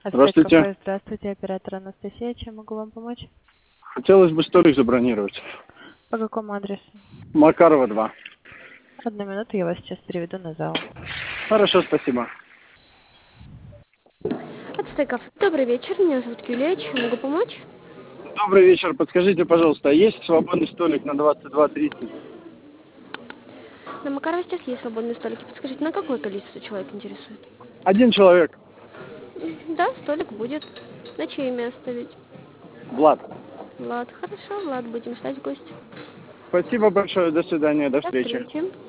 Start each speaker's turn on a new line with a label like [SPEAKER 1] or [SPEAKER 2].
[SPEAKER 1] Здравствуйте.
[SPEAKER 2] Здравствуйте, оператор Анастасия. Чем могу вам помочь?
[SPEAKER 1] Хотелось бы столик забронировать.
[SPEAKER 2] По какому адресу?
[SPEAKER 1] Макарова, 2.
[SPEAKER 2] Одну минуту, я вас сейчас переведу на зал.
[SPEAKER 1] Хорошо, спасибо.
[SPEAKER 3] Отстойков. Добрый вечер, меня зовут Юлия, чем могу помочь?
[SPEAKER 1] Добрый вечер. Подскажите, пожалуйста, а есть свободный столик на 22:30?
[SPEAKER 3] На Макарова сейчас есть свободные столики. Подскажите, на какое количество человек интересует?
[SPEAKER 1] Один человек.
[SPEAKER 3] Да, столик будет. На чье имя оставить?
[SPEAKER 1] Влад.
[SPEAKER 3] Влад. Хорошо, Влад, будем ждать гостя.
[SPEAKER 1] Спасибо большое. До свидания. До встречи.
[SPEAKER 3] До встречи.